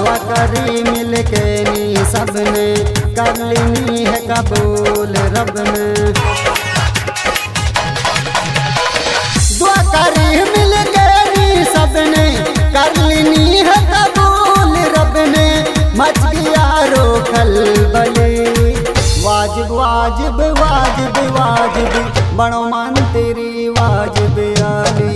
दुआ करी मिल के नी सबने कर लेनी है कबूल रब ने। दुआ करी मिल के नी सबने कर लेनी है कबूल रब ने। मच गया रो खलबली वाजिब वाजिब वाजिब वाजिब बड़ो मन तेरी वाजिब आली।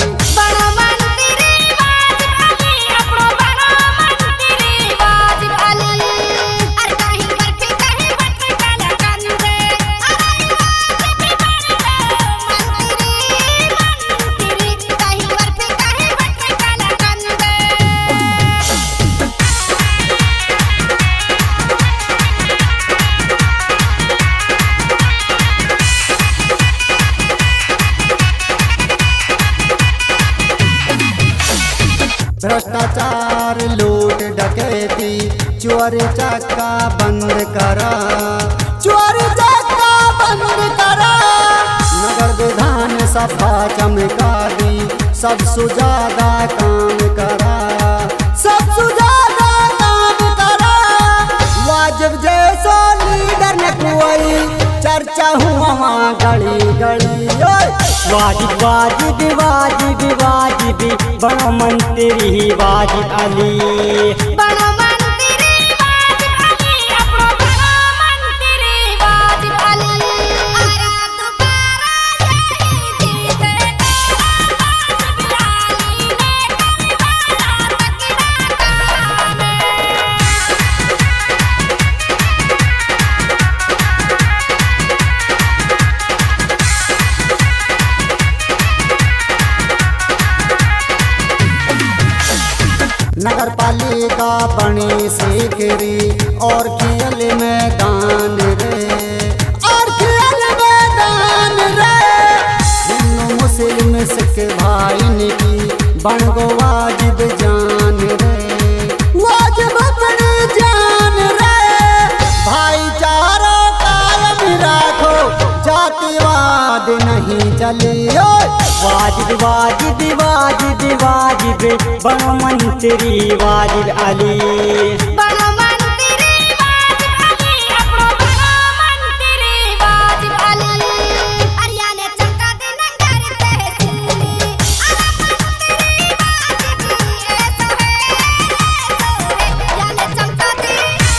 भ्रष्टाचार लूट डकैती चोर चक्का बंद करा, चोर चक्का बंद करा। नगर विधान सभा चमका दी सबसे ज्यादा काम करा, सबसे ज्यादा काम करा। वाजिब जैसा लीडर न कोई चर्चा हुआ गली गली। वाजिब वाजिब वाजिब वाजिब बड़ो मंत्री वाजिब अली। बड़ो मंत्री वाजिब अली अपनो बड़ो मंत्री वाजिब अली। अरे दोबारा यही जीते वाजिब अली ने करवाया तकड़ा काम। नगर पालिका बनी सीकरी और खेल मैदान रे, और खेल मैदान रे। हिंदू मुस्लिम सिख भाई की बन गो वाजिब जान रे, वाजिब अपनी जान रे। भाईचारा कायम राखो जातिवाद नहीं चलियो। वाजिब वाजिब वाजिब वाजिब बड़ो मंत्री वाजिब अली। बड़ो मंत्री वाजिब अली अपनो बड़ो मंत्री वाजिब अली। हरियाणा चमका दे नंगर तहसीली अरे मंत्री वाजिब ऐसा है हरियाणा चमका दे।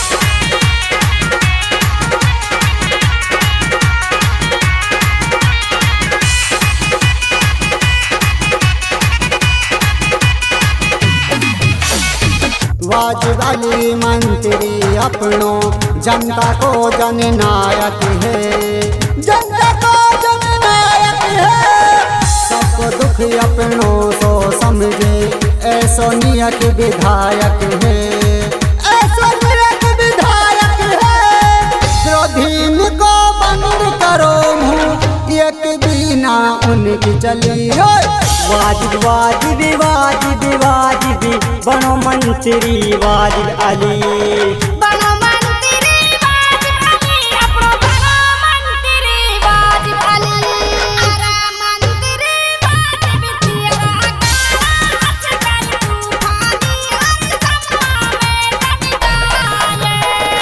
वाजिब अली मंत्री अपनो जनता को जननायक है, जनता को जननायक है। सबको दुख अपनो तो समझे ऐसो नियत विधायक है, ऐसो नियत विधायक है। विरोधी को बंद करो मुँह एक बिना उनकी चलियो। वाजिब वाजिब वाजिब वाजिब बड़ो मंत्री वाजिब अली। बड़ो मंत्री वाजिब अली अपनो बड़ो मंत्री वाजिब अली। अरे मंत्री वाजिब तेरा काज कर तूफानी हर सपना में डट जाए।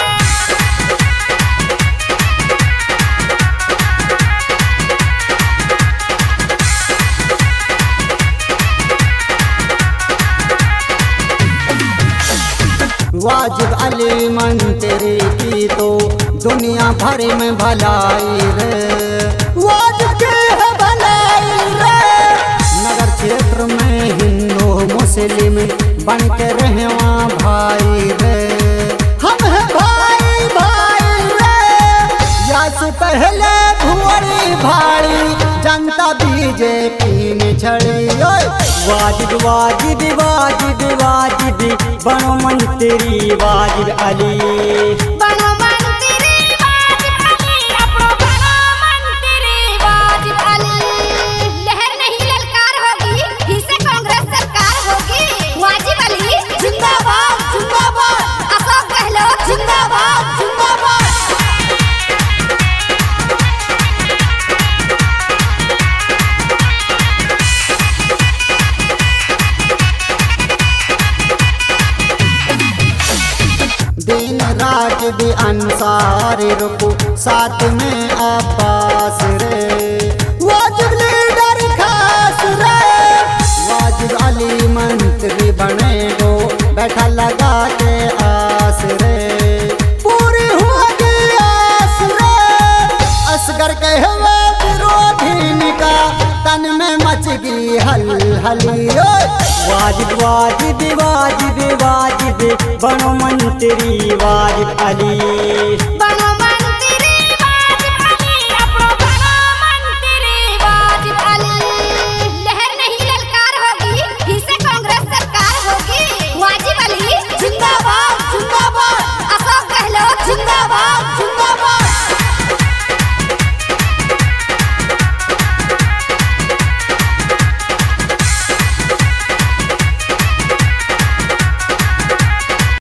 वाजिब अली मंत्री की तो दुनिया भर में भलाई रे, वाजिब की है भलाई रे। नगर क्षेत्र में हिंदू मुस्लिम बन के रहे वहाँ भाई रे, हम हैं भाई भाई रे। या से पहले भुअरी भाड़ी जनता बीजेपी में छड़ी। वाजिब वाजिब वाजिब वाजिब बड़ो मंत्री वाजिब अली। बड़ो मंत्री वाजिब अली अपनो बड़ो मंत्री वाजिब अली। लहर नहीं ललकार होगी फिर से कांग्रेस सरकार होगी। वाजिब अली जिंदाबाद जिंदाबाद, अशोक गहलोत जिंदाबाद जिंदाबाद। वाजिद अंसारी रुकू साथ में अब्बास रे, वाजिद लीडर खास रे, वाजिद अली मंत्री बने गो बैठा लगा के आस रे, पूरी होगी आस रे, असगर कहे विरोधी का तन में मच गई हलहली। वाजिद वाजिद वाजिद वाजिद बनो मंत्री वाजिद अली।